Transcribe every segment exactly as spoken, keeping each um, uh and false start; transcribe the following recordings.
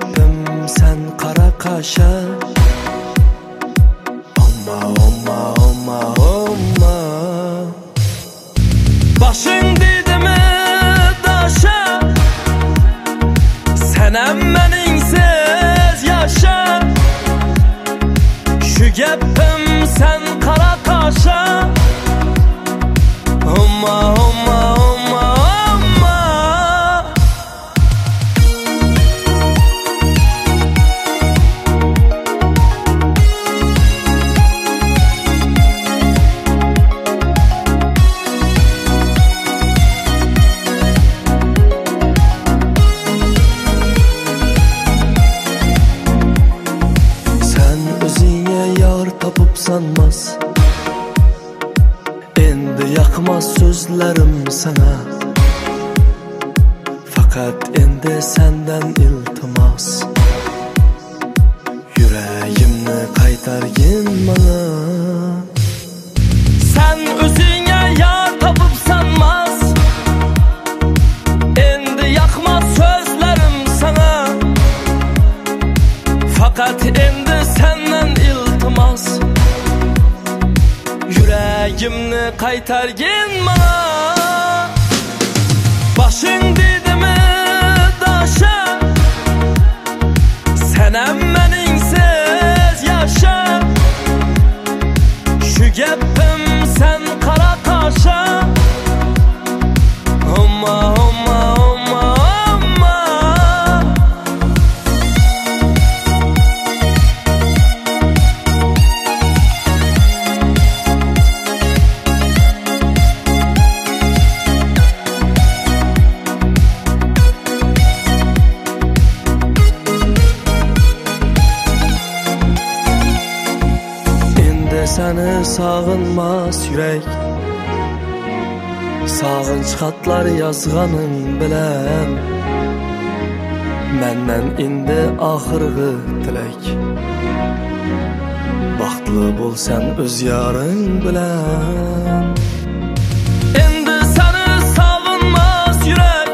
gepim sen qara qaşa. Omma omma omma omma. Başın dedimi daşa, senem meningsiz yaşa. Şu gepim sen qara qaşa. Omma omma omma omma. Sen özüne yar tapıp sanmaz, endi yakmaz sözlerim sana. Fakat endi senden iltimas, yüreğimni qaytargin bana. Sen özüne yar tapıp sanmaz, endi yakmaz sözlerim sana. Fakat endi senden iltimas, yüreğimni qaytargin bana. Başın dedimi daşa, senem meningsiz yaşa. Şu gepim sen qara qaşa. Omma omma omma omma. Seni sağınmaz yürek, sağınç xatlar yazğanın bilem. Menden indi axırgı tilek, baxtlı bolsan öz yarın bilen. Endi seni sağınmaz yürek,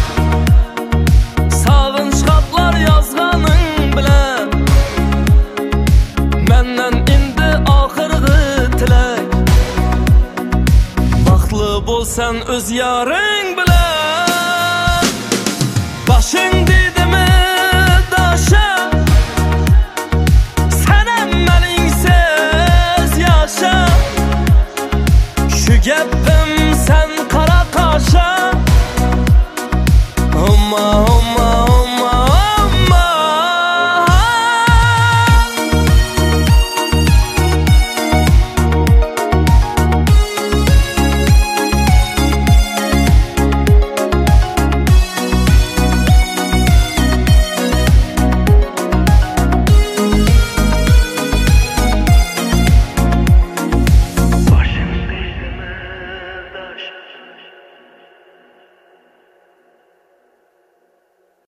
sağınç xatlar yazğanın bilem. Menden indi axırgı tilek, baxtlı bolsan öz yarın.